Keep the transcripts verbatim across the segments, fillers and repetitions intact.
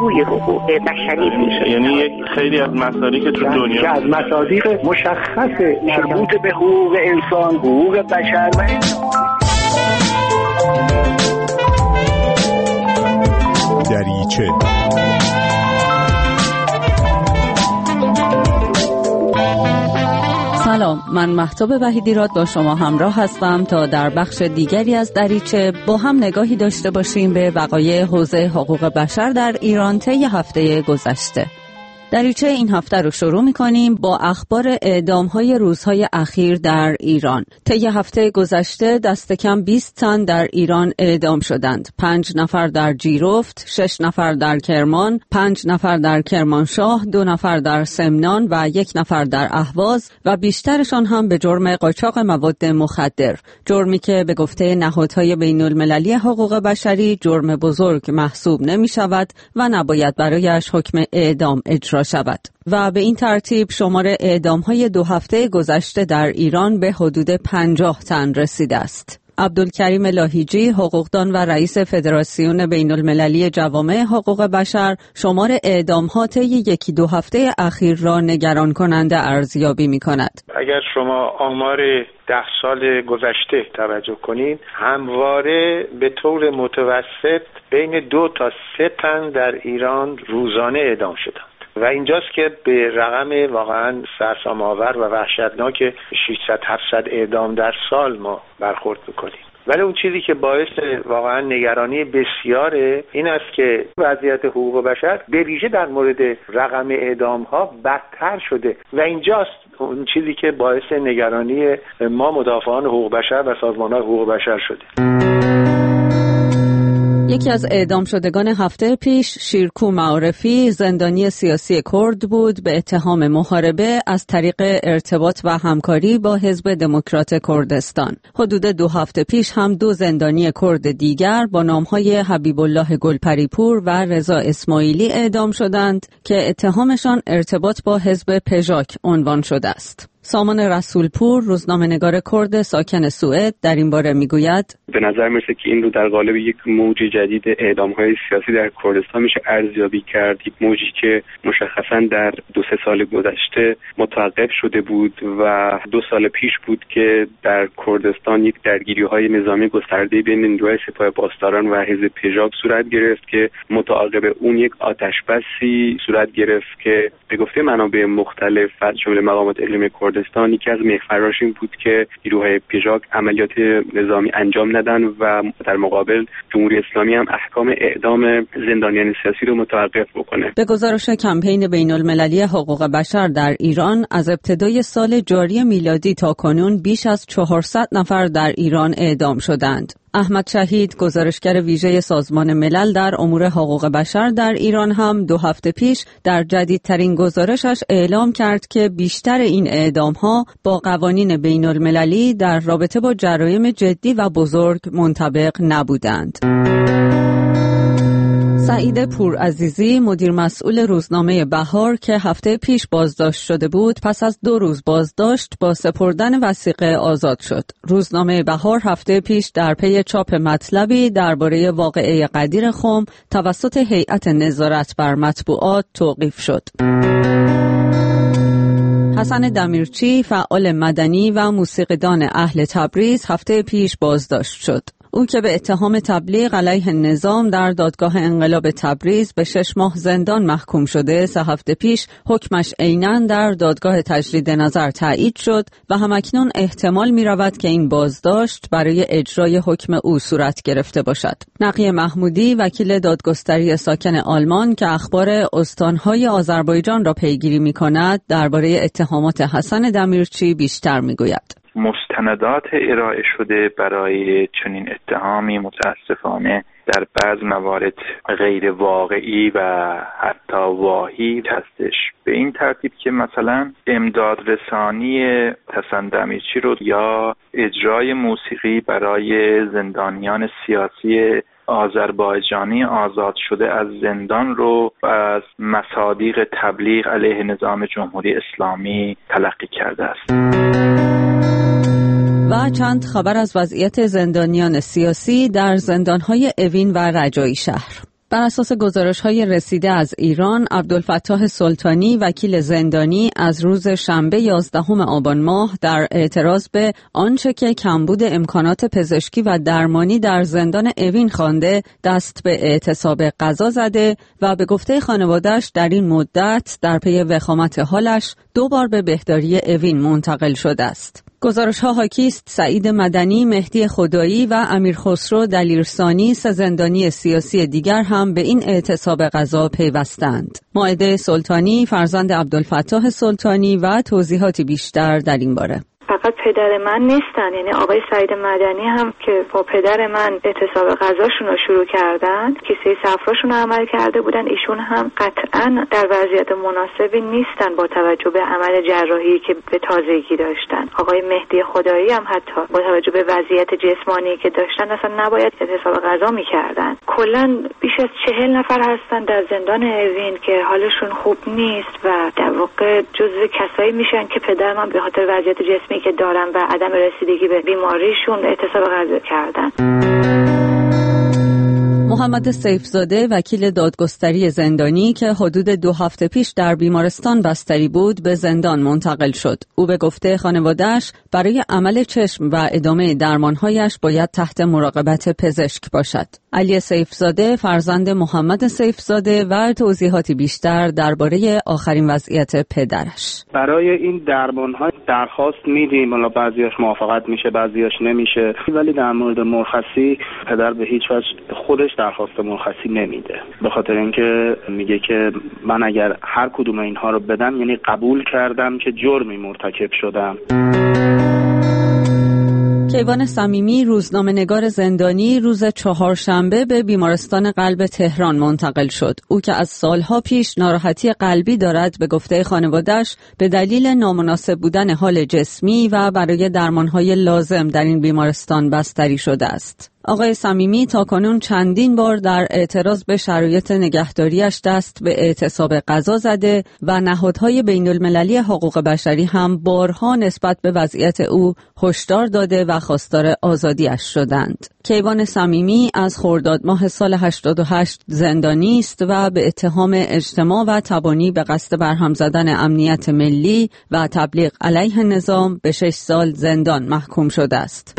بازگوی حقوق بشری میشه. یعنی یک خیلی از مصادیق تو دنیا از مصادیق مشخص مربوط به حقوق انسان، حقوق بشر و دریچه. سلام، من مهتاب وحیدیراد با شما همراه هستم تا در بخش دیگری از دریچه با هم نگاهی داشته باشیم به وقایع حوزه حقوق بشر در ایران طی هفته گذشته. دریچه این هفته رو شروع می‌کنیم با اخبار اعدام‌های روزهای اخیر در ایران. طی هفته گذشته دست کم بیست تن در ایران اعدام شدند. پنج نفر در جیرفت، شش نفر در کرمان، پنج نفر در کرمانشاه، دو نفر در سمنان و یک نفر در اهواز و بیشترشان هم به جرم قاچاق مواد مخدر. جرمی که به گفته نهادهای بین‌المللی حقوق بشری جرم بزرگ محسوب نمی‌شود و نباید برایش حکم اعدام اجرا شود. و به این ترتیب شمار اعدام‌های دو هفته گذشته در ایران به حدود پنجاه تن رسیده است. عبدالکریم لاهیجی، حقوقدان و رئیس فدراسیون بین‌المللی جوامع حقوق بشر، شمار اعدام‌ها طی یکی دو هفته اخیر را نگران کننده ارزیابی می‌کند. اگر شما آمار ده سال گذشته توجه کنید، همواره به طور متوسط بین دو تا سه تن در ایران روزانه اعدام شدند. و اینجاست که به رقم واقعا سرسام‌آور و وحشتناک ششصد هفتصد اعدام در سال ما برخورد می‌کنیم. ولی اون چیزی که باعث واقعا نگرانی بسیاره این است که وضعیت حقوق بشر به ویژه در مورد رقم اعدام‌ها بدتر شده و اینجاست اون چیزی که باعث نگرانی ما مدافعان حقوق بشر و سازمان‌های حقوق بشر شده. یکی از اعدام شدگان هفته پیش شیرکو معارفی، زندانی سیاسی کرد بود به اتهام محاربه از طریق ارتباط و همکاری با حزب دموکرات کردستان. حدود دو هفته پیش هم دو زندانی کرد دیگر با نامهای حبیب الله گلپریپور و رضا اسماعیلی اعدام شدند که اتهامشان ارتباط با حزب پژاک عنوان شده است. سامان رسولپور، روزنامه‌نگار کرد ساکن سوئد، در این باره میگوید: به نظر میرسه که این رو در قالب یک موج جدید اعدام‌های سیاسی در کردستان میشه ارزیابی کرد، یک موجی که مشخصاً در دو سه سال گذشته متوقف شده بود و دو سال پیش بود که در کردستان یک درگیری‌های نظامی گسترده بین نیروهای سپاه پاسداران و حزب پژاک صورت گرفت که متعاقب اون یک آتش‌بسی صورت گرفت که به گفته منابع مختلف از جمله مقامات اقلیمی کردستان یکی از محورش این بود که نیروهای پژاک عملیات نظامی انجام ندن و در مقابل جمهوری اسلامی هم احکام اعدام زندانیان سیاسی رو متوقف بکنه. به گزارش کمپین بین‌المللی حقوق بشر در ایران، از ابتدای سال جاری میلادی تا کنون بیش از چهارصد نفر در ایران اعدام شدند. احمد شهید، گزارشگر ویژه سازمان ملل در امور حقوق بشر در ایران، هم دو هفته پیش در جدیدترین گزارشش اعلام کرد که بیشتر این اعدام‌ها با قوانین بین‌المللی در رابطه با جرایم جدی و بزرگ منطبق نبودند. سعید پورعزیزی، مدیر مسئول روزنامه بهار که هفته پیش بازداشت شده بود، پس از دو روز بازداشت با سپردن وثیقه آزاد شد. روزنامه بهار هفته پیش در پی چاپ مطلبی درباره واقعه قدیر خم توسط هیئت نظارت بر مطبوعات توقیف شد. حسن دمیرچی، فعال مدنی و موسیقیدان اهل تبریز، هفته پیش بازداشت شد. او که به اتهام تبلیغ علیه نظام در دادگاه انقلاب تبریز به شش ماه زندان محکوم شده، سه هفته پیش حکمش عیناً در دادگاه تجدید نظر تایید شد و همکنون احتمال می رود که این بازداشت برای اجرای حکم او صورت گرفته باشد. نقی محمودی، وکیل دادگستری ساکن آلمان که اخبار استانهای آذربایجان را پیگیری می کند، درباره اتهامات حسن دمیرچی بیشتر می گوید. مستندات ارائه شده برای چنین اتهامی متاسفانه در بعض موارد غیر واقعی و حتی واهی هستش، به این ترتیب که مثلا امداد رسانی حسن دمیرچی رو یا اجرای موسیقی برای زندانیان سیاسی آذربایجانی آزاد شده از زندان رو از مصادیق تبلیغ علیه نظام جمهوری اسلامی تلقی کرده است. و چند خبر از وضعیت زندانیان سیاسی در زندانهای اوین و رجایی شهر. بر اساس گزارش‌های رسیده از ایران، عبدالفتاح سلطانی وکیل زندانی از روز شنبه یازدهم آبان ماه در اعتراض به آنچه که کمبود امکانات پزشکی و درمانی در زندان اوین خوانده دست به اعتصاب غذا زده و به گفته خانواده‌اش در این مدت در پی وخامت حالش دو بار به بهداری اوین منتقل شده است. گزارش‌ها حاکی است سعید مدنی، مهدی خدایی و امیر خسرو دلیرسانی سه زندانی سیاسی دیگر هم به این اعتصاب غذا پیوستند. مائده سلطانی فرزند عبدالفتاح سلطانی و توضیحاتی بیشتر در این باره. فقط پدر من نیستن، یعنی آقای سعید مدنی هم که با پدر من اعتصاب غذاشون رو شروع کردن، کیسه صفراشون رو عمل کرده بودن، ایشون هم قطعا در وضعیت مناسبی نیستن با توجه به عمل جراحی که به تازگی داشتن. آقای مهدی خدایی هم حتی با توجه به وضعیت جسمانی که داشتن اصلا نباید اعتصاب غذا میکردن. کلا بیش از چهل نفر هستن در زندان اوین که حالشون خوب نیست و در واقع جزو کسایی میشن که پدر من به خاطر وضعیت جسمی که دارن و عدم رسیدگی به بیماریشون اعتصاب غذا کردن. محمد سیفزاده وکیل دادگستری زندانی که حدود دو هفته پیش در بیمارستان بستری بود به زندان منتقل شد. او به گفته خانواده‌اش برای عمل چشم و ادامه درمانهایش باید تحت مراقبت پزشک باشد. علی سیفزاده فرزند محمد سیفزاده و توضیحاتی بیشتر درباره آخرین وضعیت پدرش. برای این درمان‌ها درخواست میدیم، حالا بعضیاش موافقت میشه بعضیاش نمیشه، ولی در مورد مرخصی پدر به هیچ وجه خودش درخواست مرخصی نمیده، به خاطر اینکه میگه که من اگر هر کدوم اینها رو بدم یعنی قبول کردم که جرمی مرتکب شدم. کیوان صمیمی روزنامه‌نگار زندانی روز چهارشنبه به بیمارستان قلب تهران منتقل شد. او که از سالها پیش ناراحتی قلبی دارد به گفته خانواده‌اش به دلیل نامناسب بودن حال جسمی و برای درمان‌های لازم در این بیمارستان بستری شده است. آقای صمیمی تاکنون چندین بار در اعتراض به شرایط نگهداریش دست به اعتصاب غذا زده و نهادهای بین المللی حقوق بشری هم بارها نسبت به وضعیت او هشدار داده و خواستار آزادیش شدند. کیوان صمیمی از خرداد ماه سال هشتاد و هشت زندانی است و به اتهام اجتماع و تبانی به قصد برهم زدن امنیت ملی و تبلیغ علیه نظام به شش سال زندان محکوم شده است.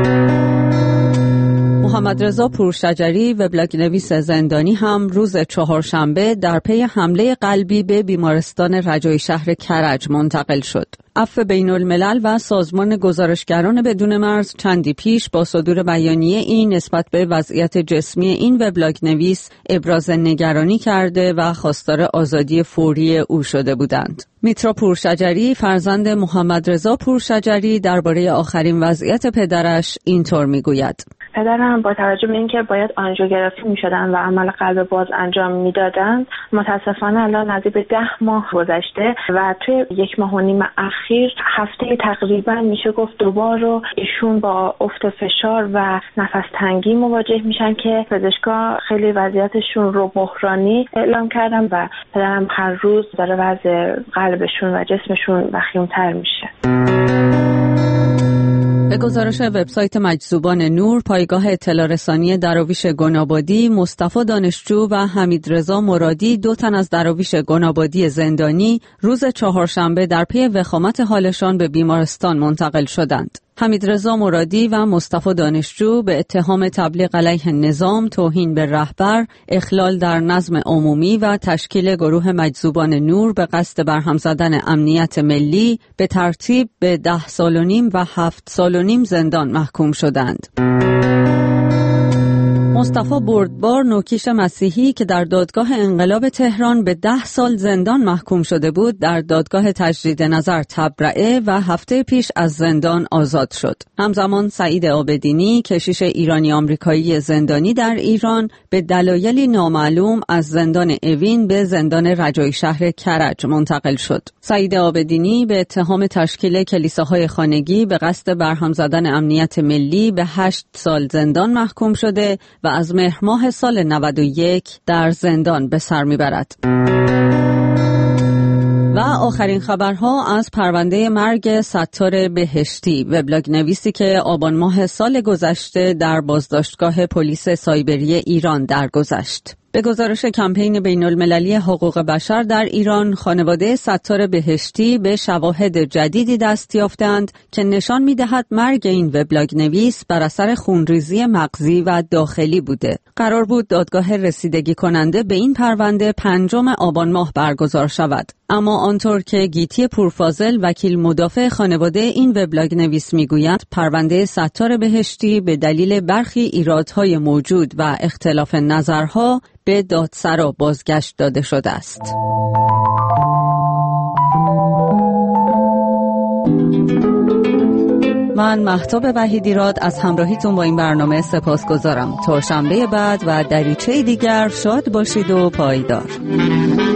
محمد رضا پورشجری وبلاگ نویس زندانی هم روز چهارشنبه در پی حمله قلبی به بیمارستان رجایی شهر کرج منتقل شد. عفو بین الملل و سازمان گزارشگران بدون مرز چندی پیش با صدور بیانیه این نسبت به وضعیت جسمی این وبلاگ نویس ابراز نگرانی کرده و خواستار آزادی فوری او شده بودند. میترا پورشجری فرزند محمد رضا پورشجری درباره آخرین وضعیت پدرش اینطور میگوید: پدرم با توجه به اینکه باید آنژیوگرافی می‌شدن و عمل قلب باز انجام میدادن، متاسفانه الان نزدیک به ده ماه گذشته و توی یک ماه و نیم اخیر هفته تقریبا میشه گفت دوبار رو ایشون با افت فشار و نفس تنگی مواجه میشن که پزشکا خیلی وضعیتشون رو بحرانی اعلام کردن و پدرم هر روز داره وضع قلبشون و جسمشون وخیم‌تر میشه. به گزارش وبسایت مجذوبان نور، پایگاه اطلاع رسانی دراویش گنابادی، مصطفی دانشجو و حمیدرضا مرادی، دو تن از دراویش گنابادی زندانی، روز چهارشنبه در پی وخامت حالشان به بیمارستان منتقل شدند. حمیدرضا مرادی و مصطفی دانشجو به اتهام تبلیغ علیه نظام، توهین به رهبر، اخلال در نظم عمومی و تشکیل گروه مجذوبان نور به قصد برهم زدن امنیت ملی به ترتیب به ده سال و نیم و هفت سال و نیم زندان محکوم شدند. مصطفی بردبار نوکیش مسیحی که در دادگاه انقلاب تهران به ده سال زندان محکوم شده بود، در دادگاه تجدید نظر تبرئه و هفته پیش از زندان آزاد شد. همزمان سعید عابدینی کشیش ایرانی آمریکایی زندانی در ایران به دلایلی نامعلوم از زندان اوین به زندان رجایی شهر کرج منتقل شد. سعید عابدینی به اتهام تشکیل کلیساهای خانگی به قصد برهم زدن امنیت ملی به هشت سال زندان محکوم شده و از مهر ماه سال نود و یک در زندان به سر میبرد. و آخرین خبرها از پرونده مرگ ستار بهشتی، وبلاگ نویسی که آبان ماه سال گذشته در بازداشتگاه پلیس سایبری ایران درگذشت. به گزارش کمپین بین المللی حقوق بشر در ایران، خانواده ستار بهشتی به شواهد جدیدی دست یافتند که نشان می‌دهد مرگ این وبلاگ نویس بر اثر خونریزی مغزی و داخلی بوده. قرار بود دادگاه رسیدگی کننده به این پرونده پنجم آبان ماه برگزار شود. اما آنطور که گیتی پورفاضل، وکیل مدافع خانواده این وبلاگ نویس میگوید، پرونده ستار بهشتی به دلیل برخی ایرادهای موجود و اختلاف نظرها به دادسرا بازگشت داده شده است. من مهتاب وحیدیراد از همراهیتون با این برنامه سپاسگزارم. تا شنبه بعد و دریچه دیگر شاد باشید و پایدار.